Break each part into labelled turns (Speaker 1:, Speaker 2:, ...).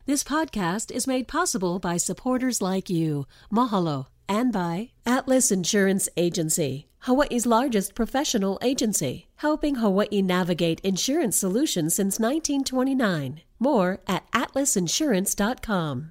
Speaker 1: This podcast is made possible by supporters like you. Mahalo. And by Atlas Insurance Agency, Hawaii's largest professional agency, helping Hawaii navigate insurance solutions since 1929. More at atlasinsurance.com.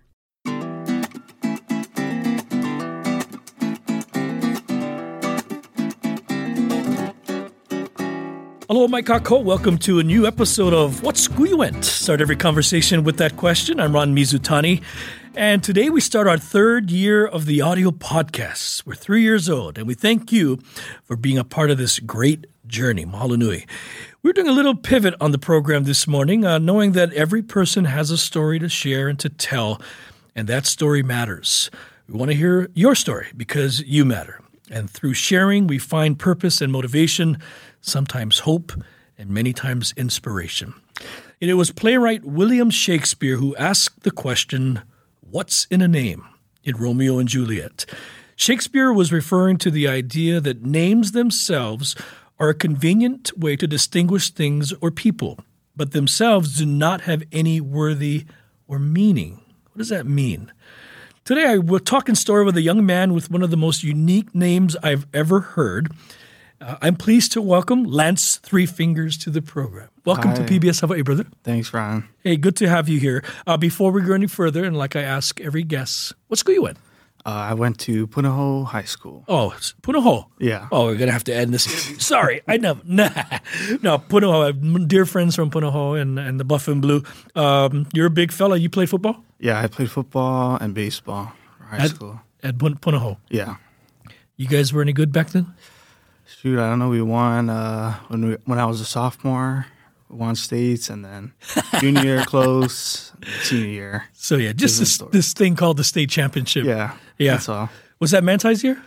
Speaker 2: Aloha, Mike Kako. Welcome to a new episode of What's Skuiwent? Start every conversation with that question. I'm Ron Mizutani, and today we start our third year of the audio podcasts. We're 3 years old, and we thank you for being a part of this great journey. Mahalo nui. We're doing a little pivot on the program this morning, knowing that every person has a story to share and to tell, and that story matters. We want to hear your story because you matter. And through sharing, we find purpose and motivation, sometimes hope, and many times inspiration. And it was playwright William Shakespeare who asked the question, what's in a name, in Romeo and Juliet? Shakespeare was referring to the idea that names themselves are a convenient way to distinguish things or people, but themselves do not have any worthy or meaning. What does that mean? Today, I will talk and story with a young man with one of the most unique names I've ever heard. I'm pleased to welcome Lance Three Fingers to the program. Welcome to PBS Hawaii, brother.
Speaker 3: Thanks, Ron.
Speaker 2: Hey, good to have you here. Before we go any further, and like I ask every guest, what school you went?
Speaker 3: I went to Punahou High School.
Speaker 2: Oh, Punahou.
Speaker 3: Yeah.
Speaker 2: Oh, we're going to have to end this. Sorry, I never. No, Punahou. I have dear friends from Punahou and the Buff and Blue. You're a big fella. You played football?
Speaker 3: Yeah, I played football and baseball in high school.
Speaker 2: At Punahou?
Speaker 3: Yeah.
Speaker 2: You guys were any good back then?
Speaker 3: Shoot, I don't know. We won when I was a sophomore. We won states, and then junior year close, senior year.
Speaker 2: So, yeah, just this thing called the state championship.
Speaker 3: Yeah. That's all.
Speaker 2: Was that Manti's year?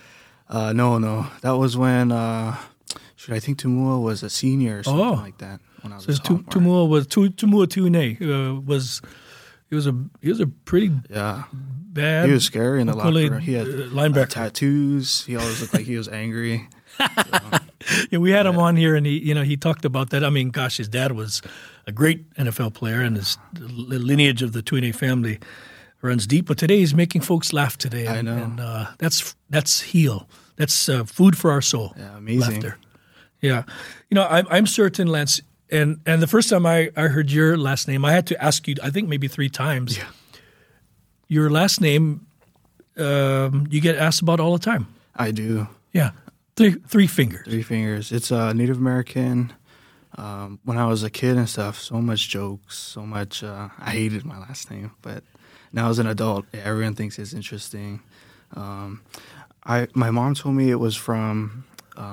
Speaker 3: No. That was when, I think Tumua was a senior or something like that when I was a sophomore.
Speaker 2: Tumua Tuine was he was a pretty bad.
Speaker 3: He was scary in the locker room. He had
Speaker 2: linebacker
Speaker 3: tattoos. He always looked like he was angry.
Speaker 2: Yeah, we had him on here, and he talked about that. I mean, gosh, his dad was a great NFL player, and the lineage of the Tuine family runs deep. But today he's making folks laugh today.
Speaker 3: I know,
Speaker 2: and that's heal. That's food for our soul.
Speaker 3: Yeah, amazing.
Speaker 2: Laughter. Yeah, I'm certain, Lance. And the first time I heard your last name, I had to ask you, I think maybe 3 times.
Speaker 3: Yeah.
Speaker 2: Your last name, you get asked about all the time.
Speaker 3: I do.
Speaker 2: Yeah. Three Fingers.
Speaker 3: 3 Fingers. It's Native American. When I was a kid and stuff, so much jokes, so much. I hated my last name, but now as an adult, everyone thinks it's interesting. My mom told me it was from,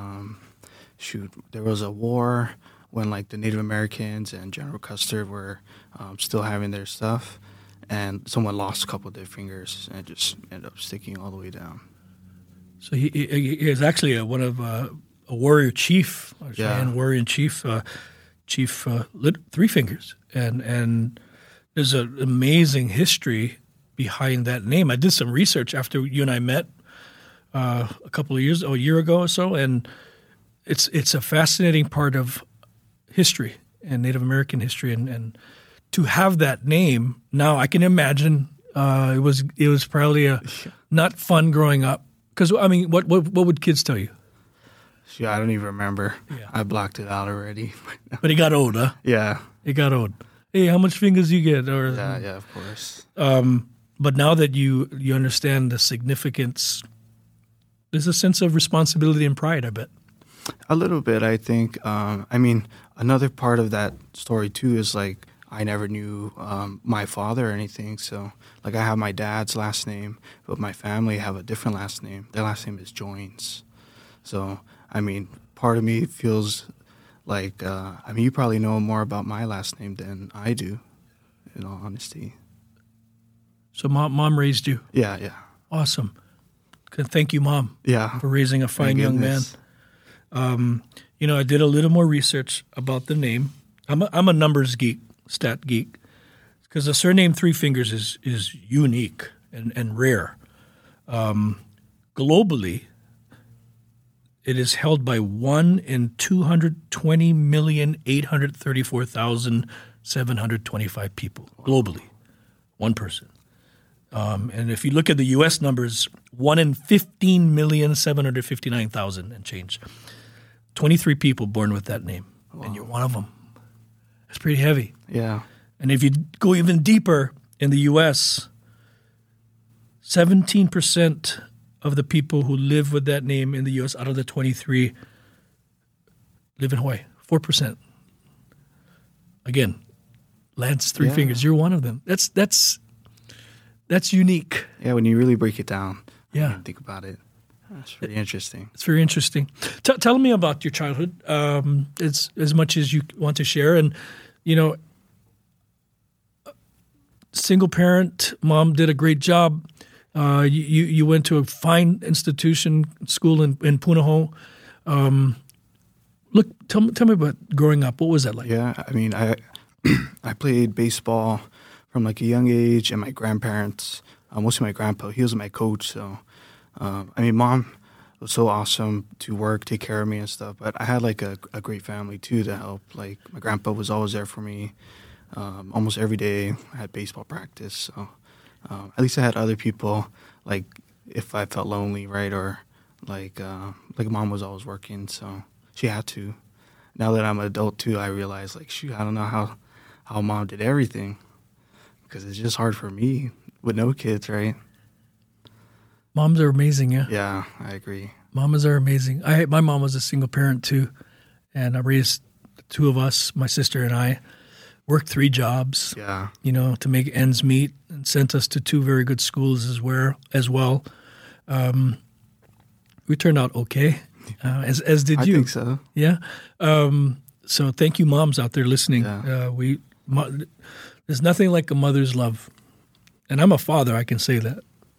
Speaker 3: there was a war when like the Native Americans and General Custer were still having their stuff, and someone lost a couple of their fingers and it just ended up sticking all the way down. So
Speaker 2: he is actually one of a warrior chief, Cheyenne warrior chief, Chief Three Fingers, and there's an amazing history behind that name. I did some research after you and I met a year ago or so, and it's a fascinating part of history and Native American history, and to have that name now, I can imagine it was probably not fun growing up. Because, I mean, what would kids tell you?
Speaker 3: Yeah, I don't even remember. Yeah. I blocked it out already.
Speaker 2: But it got old, huh?
Speaker 3: Yeah.
Speaker 2: It got old. Hey, how much fingers you get?
Speaker 3: Yeah, of course.
Speaker 2: But now that you understand the significance, there's a sense of responsibility and pride, I bet.
Speaker 3: A little bit, I think. Another part of that story, too, is like I never knew my father or anything. So, like, I have my dad's last name, but my family have a different last name. Their last name is Joins. So, part of me feels like, you probably know more about my last name than I do, in all honesty.
Speaker 2: So, mom raised you?
Speaker 3: Yeah.
Speaker 2: Awesome. Thank you, Mom.
Speaker 3: Yeah.
Speaker 2: For raising a fine young man. I did a little more research about the name. I'm a numbers geek, stat geek, because the surname Three Fingers is unique and rare. Globally, it is held by 1 in 220,834,725 people globally. One person. And if you look at the U.S. numbers, 1 in 15,759,000 and change. 23 people born with that name, and you're one of them. It's pretty heavy.
Speaker 3: Yeah.
Speaker 2: And if you go even deeper in the U.S., 17% of the people who live with that name in the U.S. out of the 23 live in Hawaii. 4%. Again, Lance Three Fingers, you're one of them. That's unique.
Speaker 3: Yeah, when you really break it down.
Speaker 2: Yeah.
Speaker 3: And think about it. That's pretty interesting.
Speaker 2: It's very interesting. Tell me about your childhood, as much as you want to share. And, single parent, mom did a great job. You went to a fine institution, school in Punahou. Tell me about growing up. What was that like?
Speaker 3: Yeah, I mean, I played baseball from like a young age, and my grandparents, mostly my grandpa, he was my coach. So, mom was so awesome to work, take care of me and stuff. But I had like a great family too to help. Like my grandpa was always there for me. Almost every day I had baseball practice. So at least I had other people, like if I felt lonely, right? Or like mom was always working, so she had to. Now that I'm an adult too, I realize like, shoot, I don't know how mom did everything, because it's just hard for me with no kids, right?
Speaker 2: Moms are amazing, yeah?
Speaker 3: Yeah, I agree.
Speaker 2: Mamas are amazing. My mom was a single parent too, and I raised the two of us, my sister and I. Worked 3 jobs, to make ends meet, and sent us to 2 very good schools as well. We turned out okay, as did you.
Speaker 3: I think so.
Speaker 2: Yeah. So thank you, moms out there listening.
Speaker 3: Yeah.
Speaker 2: There's nothing like a mother's love, and I'm a father. I can say that.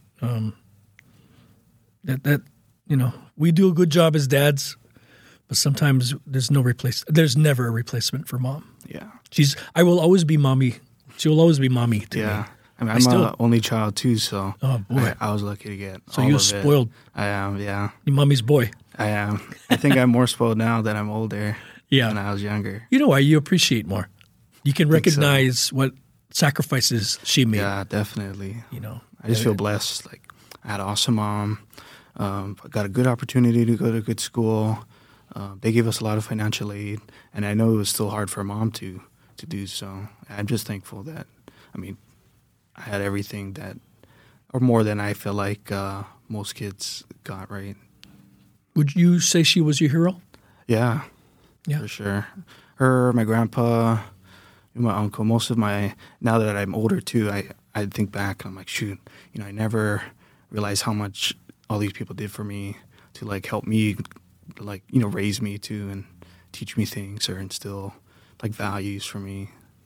Speaker 2: We do a good job as dads, but sometimes there's never a replacement for mom.
Speaker 3: Yeah.
Speaker 2: I will always be mommy. She will always be mommy to me.
Speaker 3: Yeah. I mean, I'm an only child too, so I was lucky to get all
Speaker 2: you're
Speaker 3: of
Speaker 2: spoiled.
Speaker 3: It. I am, yeah.
Speaker 2: You're mommy's boy.
Speaker 3: I am. I think I'm more spoiled now that I'm older than I was younger.
Speaker 2: You know why? You appreciate more. You can recognize what sacrifices she made.
Speaker 3: Yeah, definitely. I just feel blessed. Like, I had an awesome mom. I got a good opportunity to go to a good school. They gave us a lot of financial aid, and I know it was still hard for mom to do so. I'm just thankful that, I had everything that, or more than I feel like most kids got, right?
Speaker 2: Would you say she was your hero?
Speaker 3: Yeah, for sure. Her, my grandpa, my uncle, now that I'm older too, I think back and I'm like, shoot, I never realized how much all these people did for me to like help me, like, raise me too and teach me things or instill like values for me.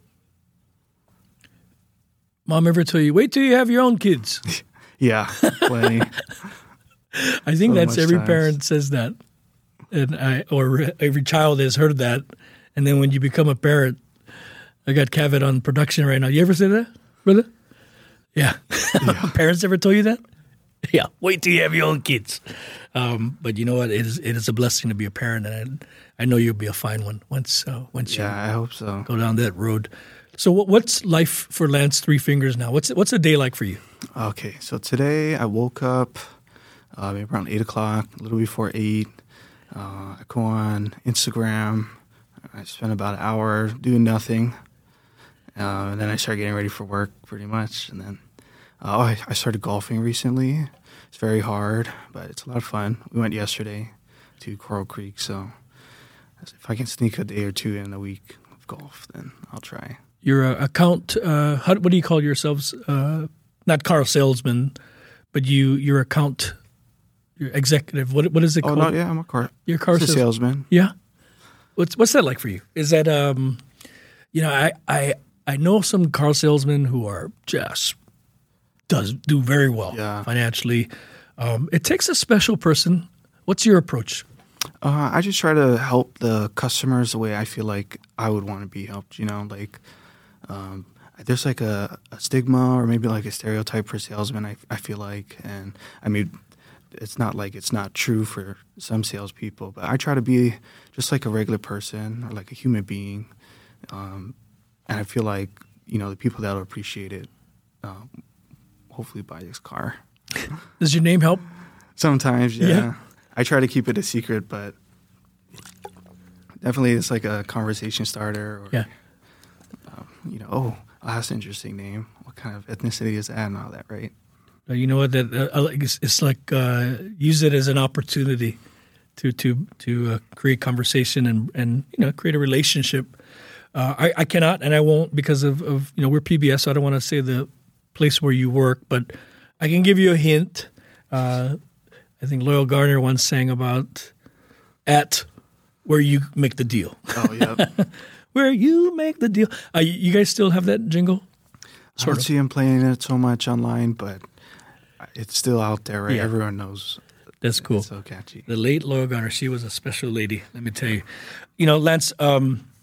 Speaker 2: Mom ever tell you, wait till you have your own kids?
Speaker 3: Yeah, plenty.
Speaker 2: I think that's every parent says that. Or every child has heard that. And then when you become a parent, I got Kavit on production right now. You ever say that, brother? Yeah. Parents ever told you that? Yeah. Wait till you have your own kids. But you know what? It is a blessing to be a parent, and I know you'll be a fine one once you
Speaker 3: I hope so.
Speaker 2: Go down that road. So what's life for Lance Three Fingers now? What's a day like for you?
Speaker 3: Okay, so today I woke up maybe around 8 o'clock, a little before 8. I go on Instagram. I spend about an hour doing nothing. And then I start getting ready for work pretty much. And then I started golfing recently. It's very hard, but it's a lot of fun. We went yesterday to Coral Creek, so if I can sneak a day or two in a week of golf, then I'll try.
Speaker 2: Your account, what do you call yourselves? Not car salesman, but your account, your executive. What is it called?
Speaker 3: Oh, no, yeah, I'm a car.
Speaker 2: You're a car
Speaker 3: salesman.
Speaker 2: Yeah. What's that like for you? Is that I know some car salesmen who are just do very well financially. It takes a special person. What's your approach?
Speaker 3: I just try to help the customers the way I feel like I would want to be helped. There's like a stigma or maybe like a stereotype for salesmen, I feel like. And I mean, it's not like it's not true for some salespeople, but I try to be just like a regular person or like a human being. And I feel like, the people that will appreciate it hopefully buy this car.
Speaker 2: Does your name help?
Speaker 3: Sometimes, yeah. I try to keep it a secret, but definitely it's like a conversation starter. Or, that's an interesting name. What kind of ethnicity is that and all that, right?
Speaker 2: You know what? It's like use it as an opportunity to create conversation and create a relationship. I cannot and I won't because of we're PBS, so I don't want to say the place where you work, but I can give you a hint. I think Loyal Garner once sang about at where you make the deal.
Speaker 3: Oh, yeah.
Speaker 2: Where you make the deal. You guys still have that jingle?
Speaker 3: I don't see him playing it so much online, but it's still out there, right?
Speaker 2: Yeah.
Speaker 3: Everyone knows.
Speaker 2: That's cool.
Speaker 3: It's so catchy.
Speaker 2: The late Loyal Garner, she was a special lady, let me tell you. Lance, how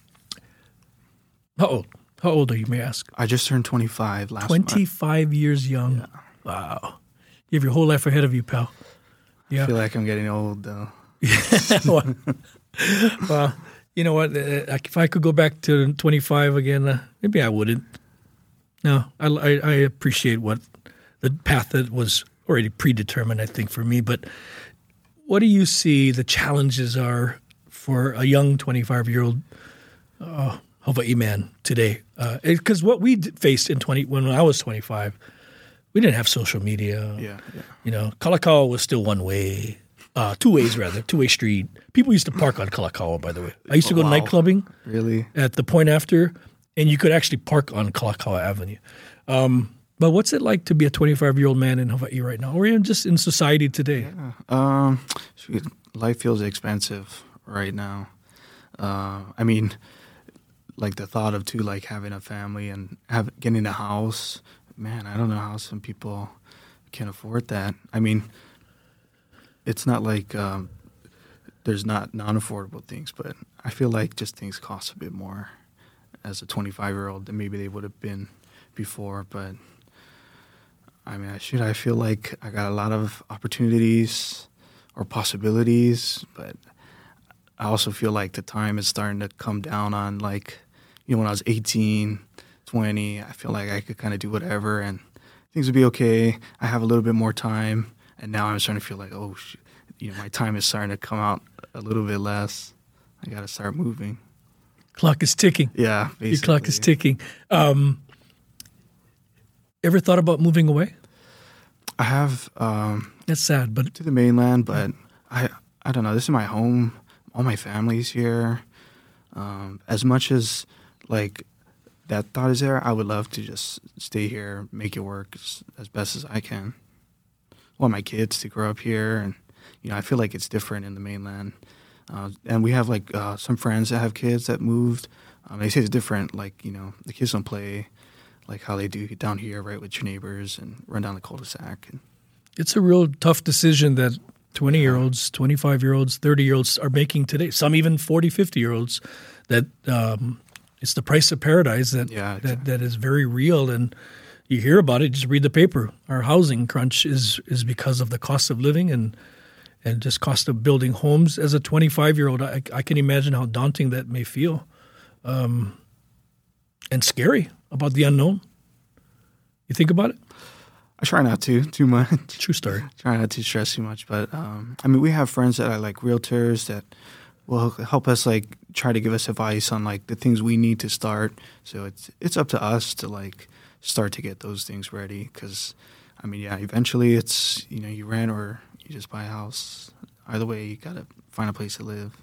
Speaker 2: old are you, may I ask?
Speaker 3: I just turned 25 last month.
Speaker 2: 25 years young. Yeah. Wow. You have your whole life ahead of you, pal. Yeah.
Speaker 3: I feel like I'm getting old, though.
Speaker 2: Well, you know what? If I could go back to 25 again, maybe I wouldn't. No, I appreciate what the path that was already predetermined, I think, for me. But what do you see the challenges are for a young 25-year-old Hawaii man today? Because what we faced when I was 25, we didn't have social media.
Speaker 3: Yeah.
Speaker 2: Kalakaua was still one way. Two-way street. People used to park on Kalakaua, by the way. I used to go night clubbing.
Speaker 3: Really?
Speaker 2: At the point after, and you could actually park on Kalakaua Avenue. But what's it like to be a 25-year-old man in Hawaii right now, or even just in society today?
Speaker 3: Yeah. Life feels expensive right now. I mean, like the thought of like having a family and getting a house. Man, I don't know how some people can afford that. I mean, it's not like there's not non-affordable things, but I feel like just things cost a bit more as a 25-year-old than maybe they would have been before. But I mean, I feel like I got a lot of opportunities or possibilities, but I also feel like the time is starting to come down on when I was 18, 20, I feel like I could kind of do whatever and things would be okay. I have a little bit more time. And now I'm starting to feel like, my time is starting to come out a little bit less. I got to start moving.
Speaker 2: Clock is ticking.
Speaker 3: Yeah, basically.
Speaker 2: Your clock is ticking. Ever thought about moving away?
Speaker 3: I have.
Speaker 2: That's sad, but
Speaker 3: to the mainland. But I don't know. This is my home. All my family's here. As much as that thought is there, I would love to just stay here, make it work as best as I can. I want my kids to grow up here, and I feel like it's different in the mainland. And we have some friends that have kids that moved. They say it's different. The kids don't play like how they do down here, right, with your neighbors and run down the cul-de-sac.
Speaker 2: It's a real tough decision that 20-year-olds, 25-year-olds, 30-year-olds are making today. Some even 40, 50-year-olds. That it's the price of paradise that is very real, and you hear about it. Just read the paper. Our housing crunch is because of the cost of living and just cost of building homes. As a 25-year-old, I can imagine how daunting that may feel, and scary about the unknown. You think about it?
Speaker 3: I try not to too much.
Speaker 2: True story.
Speaker 3: Try not to stress too much, but we have friends that are realtors that will help us try to give us advice on the things we need to start. So it's up to us to start to get those things ready, because eventually it's you rent or you just buy a house. Either way, you gotta find a place to live.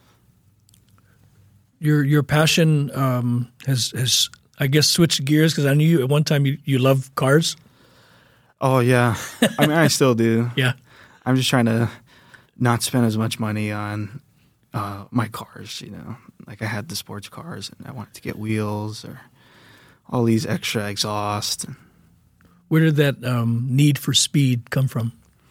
Speaker 3: Your
Speaker 2: passion has I guess switched gears, because I knew you at one time you loved cars.
Speaker 3: Oh yeah, I still do.
Speaker 2: Yeah,
Speaker 3: I'm just trying to not spend as much money on my cars. I had the sports cars and I wanted to get wheels or all these extra exhaust.
Speaker 2: Where did that need for speed come from?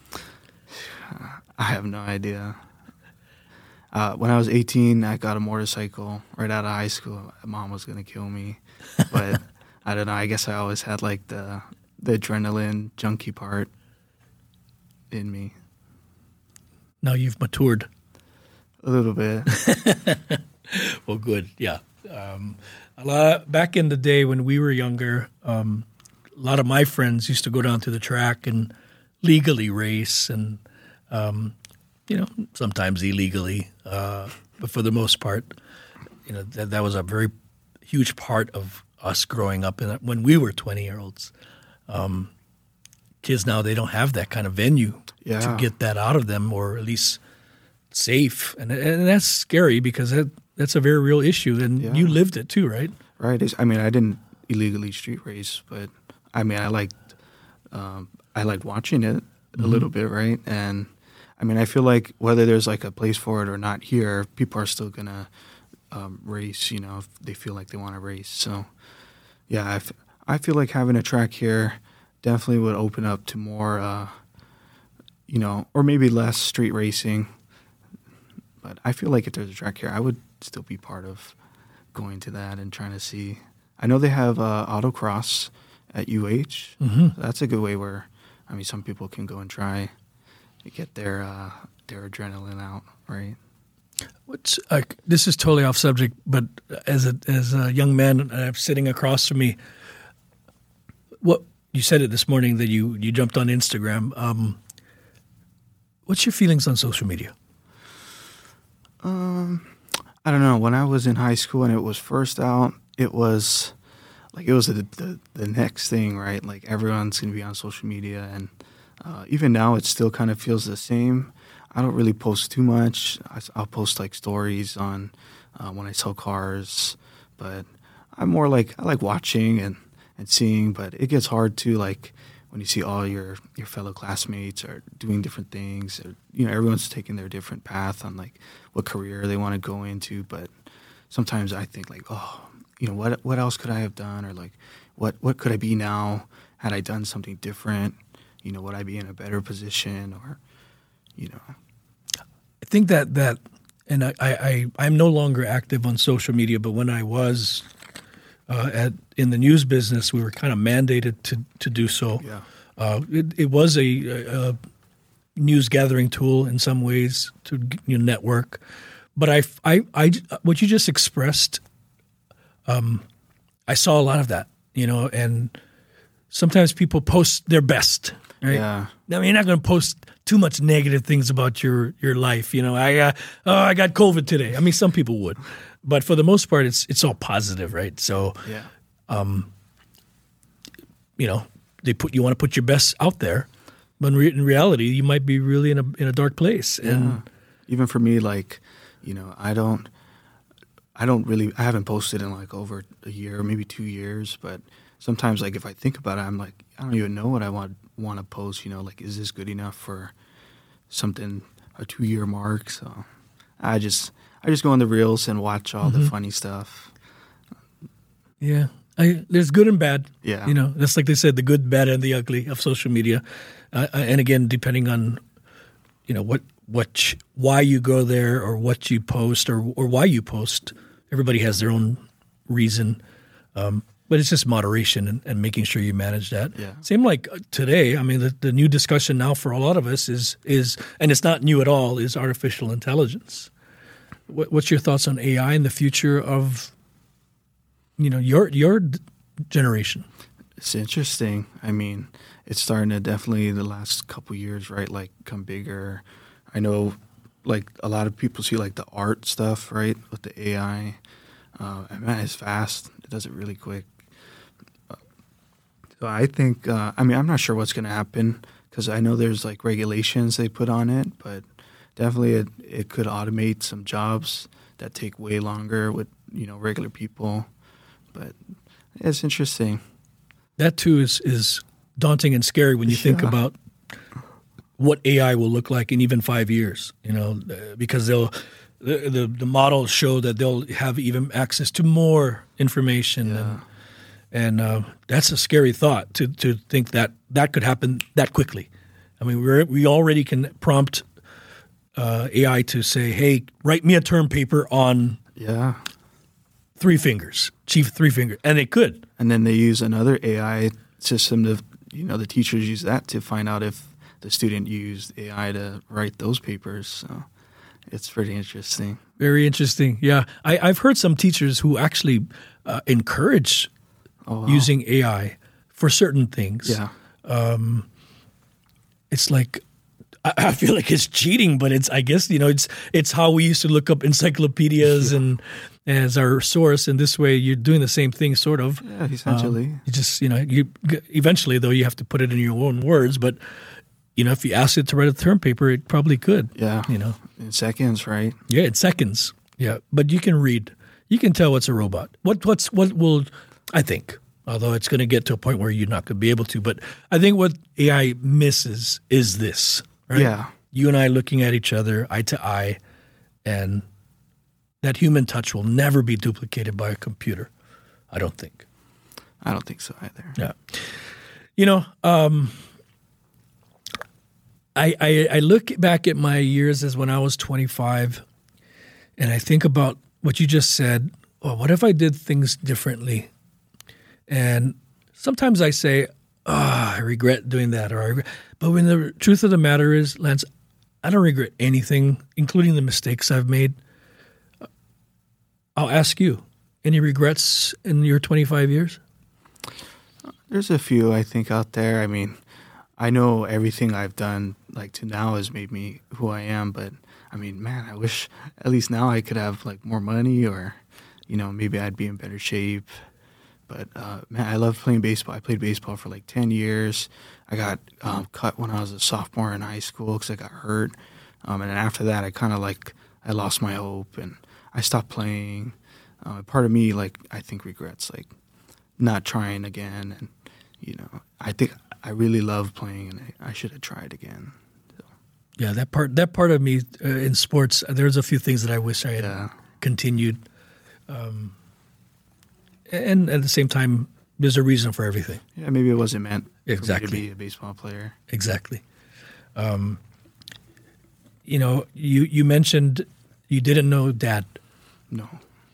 Speaker 3: I have no idea. When I was 18, I got a motorcycle right out of high school. My mom was going to kill me. But I don't know. I guess I always had the adrenaline junkie part in me.
Speaker 2: Now you've matured.
Speaker 3: A little bit.
Speaker 2: Well, good. Yeah. Back in the day when we were younger, a lot of my friends used to go down to the track and legally race, and sometimes illegally, but for the most part, that was a very huge part of us growing up when we were 20-year-olds. Kids now, they don't have that kind of venue to get that out of them, or at least safe, and that's scary because that's a very real issue, and you lived it too, right?
Speaker 3: Right. I mean, I didn't illegally street race, but I mean, I liked watching it a little bit, right? And I mean, I feel like whether there's like a place for it or not here, people are still gonna race, if they feel like they want to race. So, yeah, I feel like having a track here definitely would open up to more, or maybe less street racing. But I feel like if there's a track here, I would still be part of going to that and trying to see. I know they have autocross at UH.
Speaker 2: Mm-hmm.
Speaker 3: So that's a good way where, some people can go and try to get their adrenaline out, right?
Speaker 2: This is totally off subject, but as a young man sitting across from me, what you said it this morning that you jumped on Instagram. What's your feelings on social media?
Speaker 3: I don't know. When I was in high school and it was first out, it was the next thing, right? Like everyone's going to be on social media, and even now it still kind of feels the same. I don't really post too much. I'll post like stories on when I sell cars, but I'm more like I like watching and seeing. But it gets hard too, like when you see all your fellow classmates are doing different things. Or, everyone's taking their different path on like what career they want to go into. But sometimes I think like, what else could I have done, or like what could I be now had I done something different? Would I be in a better position, or
Speaker 2: I think that and I'm no longer active on social media, but when I was in the news business, we were kind of mandated to do so.
Speaker 3: Yeah.
Speaker 2: It was a news gathering tool in some ways to network, but I what you just expressed, I saw a lot of that, and sometimes people post their best, right?
Speaker 3: Yeah.
Speaker 2: Now you're not going to post too much negative things about your life. I got COVID today. Some people would, but for the most part, it's all positive, right? So, you want to put your best out there, but in reality, you might be really in a dark place. And
Speaker 3: even for me, like, I haven't posted in like over a year, maybe 2 years, but sometimes like if I think about it, I'm like, I don't even know what I want to post, like, is this good enough for something, a 2-year mark? So I just go on the reels and watch all the funny stuff.
Speaker 2: Yeah. There's good and bad.
Speaker 3: Yeah.
Speaker 2: That's like they said, the good, bad, and the ugly of social media. And again, depending on, why you go there or what you post or why you post, everybody has their own reason. But it's just moderation and making sure you manage that.
Speaker 3: Yeah.
Speaker 2: Same like today. The new discussion now for a lot of us is and it's not new at all, is artificial intelligence. What's your thoughts on AI and the future of, your generation?
Speaker 3: It's interesting. It's starting to definitely the last couple years, right? Like come bigger. I know, like a lot of people see like the art stuff, right, with the AI. It's fast. It does it really quick. So I think, I'm not sure what's going to happen because I know there's like regulations they put on it, but definitely it could automate some jobs that take way longer with, regular people. But it's interesting.
Speaker 2: That too is daunting and scary when you think about what AI will look like in even 5 years, because the models show that they'll have even access to more information. And that's a scary thought to think that could happen that quickly. We already can prompt AI to say, hey, write me a term paper on 3 fingers, chief 3 fingers, and it could.
Speaker 3: And then they use another AI system to, the teachers use that to find out if the student used AI to write those papers. So it's pretty interesting.
Speaker 2: Very interesting. Yeah. I've heard some teachers who actually encourage using AI for certain things.
Speaker 3: Yeah.
Speaker 2: It's like I feel like it's cheating, but I guess it's how we used to look up encyclopedias and as our source, and this way you're doing the same thing, sort of.
Speaker 3: Yeah, essentially.
Speaker 2: You just you eventually though you have to put it in your own words, but if you asked it to write a term paper, it probably could.
Speaker 3: Yeah. In seconds, right?
Speaker 2: Yeah, in seconds. Yeah, but you can read. You can tell what's a robot. What will I think? Although it's going to get to a point where you're not going to be able to, but I think what AI misses is this. Right?
Speaker 3: Yeah.
Speaker 2: You and I looking at each other eye to eye, and that human touch will never be duplicated by a computer. I don't think.
Speaker 3: I don't think so either.
Speaker 2: Yeah. I look back at my years as when I was 25, and I think about what you just said. Well, what if I did things differently? And sometimes I say, I regret doing that, but when the truth of the matter is, Lance, I don't regret anything, including the mistakes I've made. I'll ask you, any regrets in your 25 years?
Speaker 3: There's a few, I think, out there. I mean, I know everything I've done like to now has made me who I am, but I mean, man, I wish at least now I could have like more money, or maybe I'd be in better shape. But man, I love playing baseball. I played baseball for like 10 years. I got cut when I was a sophomore in high school because I got hurt. And then after that, I lost my hope and I stopped playing. Part of me, I think regrets not trying again. And, I think I really love playing and I should have tried again. So.
Speaker 2: Yeah, that part of me in sports, there's a few things that I wish I had continued. And at the same time, there's a reason for everything.
Speaker 3: Yeah, maybe it wasn't meant
Speaker 2: exactly
Speaker 3: for me to be a baseball player.
Speaker 2: Exactly. You mentioned you didn't know Dad.
Speaker 3: No.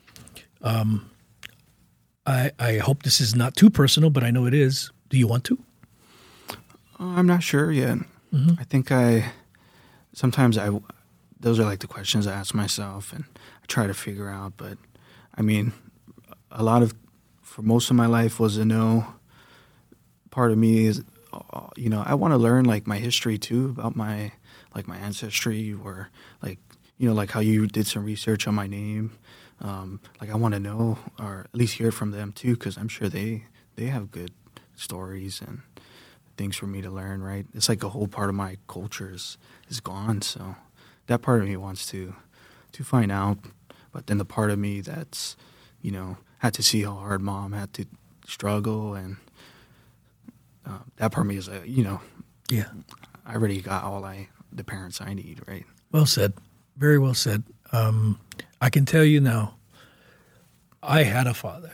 Speaker 2: I hope this is not too personal, but I know it is. Do you want to?
Speaker 3: I'm not sure yet. Mm-hmm. I think sometimes those are like the questions I ask myself and I try to figure out. But I mean, for most of my life was a no. Part of me is, I want to learn like my history too, about my ancestry, or like how you did some research on my name. I want to know, or at least hear from them too, because I'm sure they have good stories and things for me to learn. Right? It's like a whole part of my culture is gone. So that part of me wants to find out. But then the part of me that's had to see how hard Mom had to struggle, and that part of me is
Speaker 2: yeah,
Speaker 3: I already got the parents I need. Right?
Speaker 2: Well said. Very well said. I can tell you now, I had a father,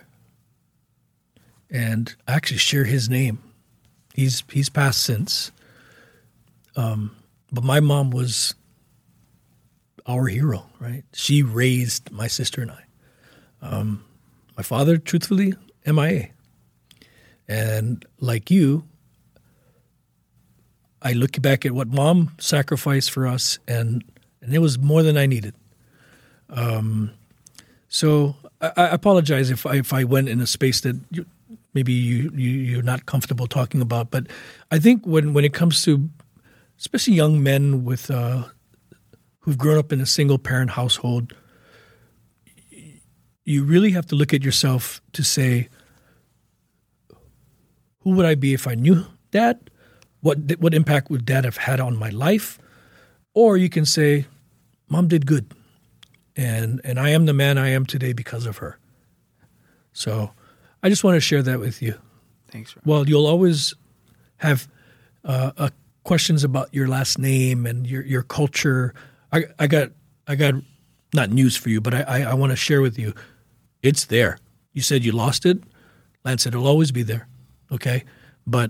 Speaker 2: and I actually share his name. He's passed since, but my mom was our hero, right? She raised my sister and I. My father, truthfully, MIA. And like you, I look back at what Mom sacrificed for us, and it was more than I needed. So I apologize if I went in a space that maybe you're not comfortable talking about. But I think when it comes to especially young men with who've grown up in a single parent household, you really have to look at yourself to say, who would I be if I knew Dad? What impact would Dad have had on my life? Or you can say, Mom did good, and I am the man I am today because of her. So I just want to share that with you.
Speaker 3: Thanks, Rob.
Speaker 2: Well, you'll always have questions about your last name and your culture. I got not news for you, but I want to share with you. It's there. You said you lost it. Lance said it'll always be there. Okay? But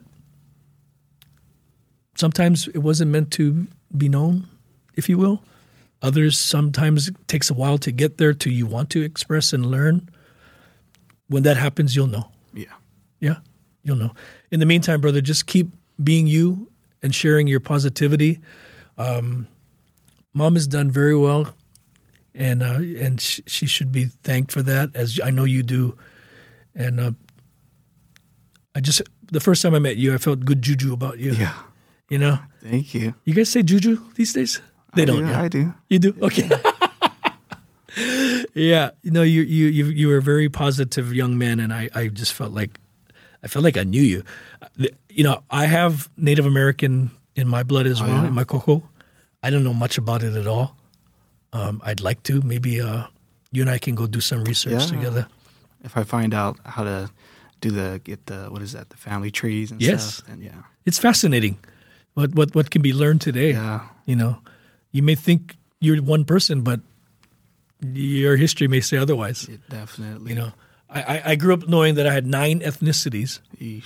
Speaker 2: sometimes it wasn't meant to be known, if you will. Others, sometimes it takes a while to get there to you want to express and learn. When that happens, you'll know.
Speaker 3: Yeah.
Speaker 2: Yeah, you'll know. In the meantime, brother, just keep being you and sharing your positivity. Mom has done very well, and she should be thanked for that, as I know you do. And I just the first time I met you, I felt good juju about you.
Speaker 3: Yeah.
Speaker 2: You know?
Speaker 3: Thank you.
Speaker 2: You guys say juju these days? They don't. Yeah.
Speaker 3: I do.
Speaker 2: You do? Okay. Yeah. You know, you were a very positive young man, and I just felt like I knew you. You know, I have Native American in my blood as well, in my koko. I don't know much about it at all. I'd like to. Maybe you and I can go do some research together.
Speaker 3: If I find out how to get the family trees and stuff, then yeah.
Speaker 2: It's fascinating what can be learned today.
Speaker 3: Yeah.
Speaker 2: You know, you may think you're one person, but your history may say otherwise.
Speaker 3: Definitely.
Speaker 2: You know, I grew up knowing that I had 9 ethnicities,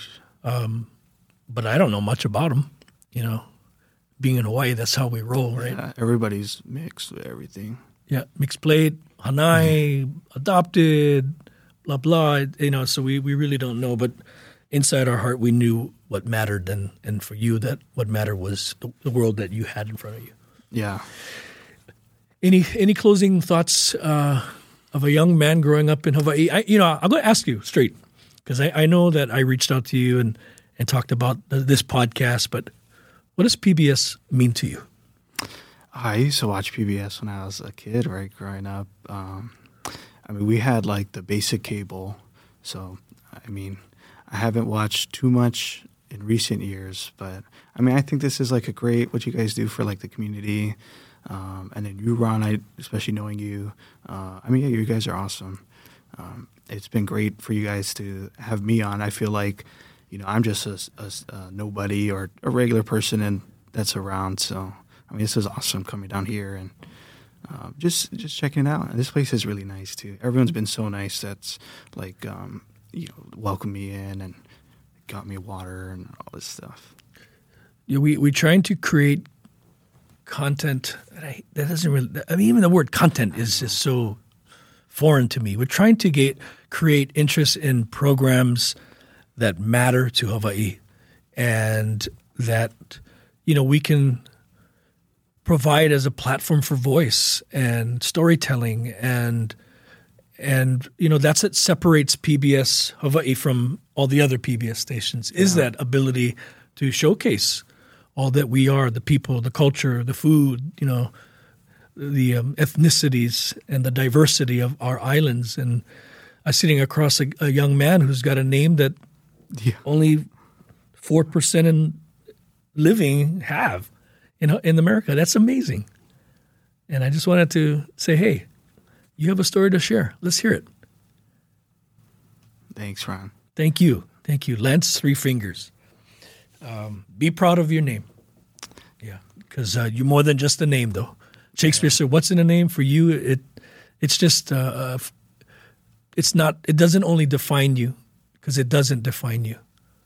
Speaker 2: but I don't know much about them. You know, being in Hawaii, that's how we roll, right?
Speaker 3: Yeah, everybody's mixed with everything.
Speaker 2: Yeah, mixed plate, Hanai, adopted, blah, blah. You know, so we really don't know. But inside our heart, we knew what mattered. And for you, that what mattered was the world that you had in front of you.
Speaker 3: Yeah.
Speaker 2: Any closing thoughts of a young man growing up in Hawaii? I'm going to ask you straight, because I know that I reached out to you and talked about this podcast, but what does PBS mean to you?
Speaker 3: I used to watch PBS when I was a kid, right, growing up. I mean, we had like the basic cable, so I mean, I haven't watched too much in recent years, but I mean, I think this is like a great what you guys do for like the community. And then you, Ron, especially knowing you, I mean, yeah, you guys are awesome. It's been great for you guys to have me on. I feel like, you know, I'm just a nobody or a regular person and that's around. So, I mean, this is awesome coming down here and just checking it out. And this place is really nice too. Everyone's been so nice. That's like, welcomed me in and got me water and all this stuff.
Speaker 2: Yeah, we're trying to create content that doesn't really. I mean, even the word content is just so foreign to me. We're trying to create interest in programs that matter to Hawaii, and that we can provide as a platform for voice and storytelling, and that's what separates PBS Hawaii from all the other PBS stations. Is that ability to showcase all that we are, the people, the culture, the food, the ethnicities and the diversity of our islands. And I'm sitting across a young man who's got a name that only 4% in living have in America. That's amazing. And I just wanted to say, hey, you have a story to share. Let's hear it.
Speaker 3: Thanks, Ron.
Speaker 2: Thank you. Thank you. Lance Three Fingers. Be proud of your name. Yeah, because you're more than just a name, though. Shakespeare said, "What's in a name?" For you, it's just it's not. It doesn't only define you, because it doesn't define you.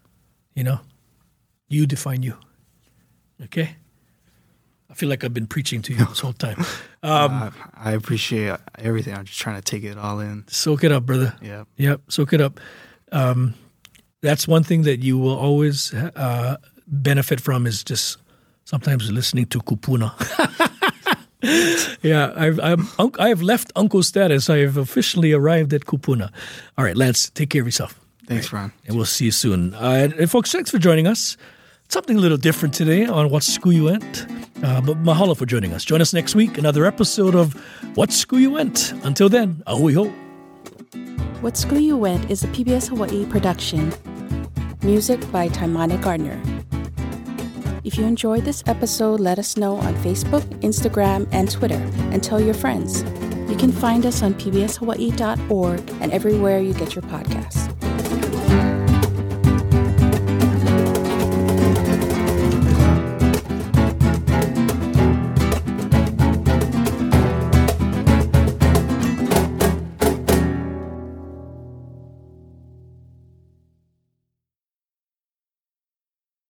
Speaker 2: You define you. Okay. I feel like I've been preaching to you this whole time.
Speaker 3: I appreciate everything. I'm just trying to take it all in.
Speaker 2: Soak it up, brother.
Speaker 3: Yeah.
Speaker 2: Yep. Soak it up. That's one thing that you will always benefit from, is just sometimes listening to kupuna. Yeah, I have left uncle status. I have officially arrived at kupuna. All right, Lance, take care of yourself.
Speaker 3: Thanks, Ron.
Speaker 2: And we'll see you soon. And folks, thanks for joining us. Something a little different today on What's Skuyuwent. But mahalo for joining us. Join us next week, another episode of What's Skuyuwent. Until then, ahui ho.
Speaker 4: What's Skuyuwent is a PBS Hawaii production. Music by Taimane Gardner. If you enjoyed this episode, let us know on Facebook, Instagram, and Twitter, and tell your friends. You can find us on pbshawaii.org and everywhere you get your podcasts.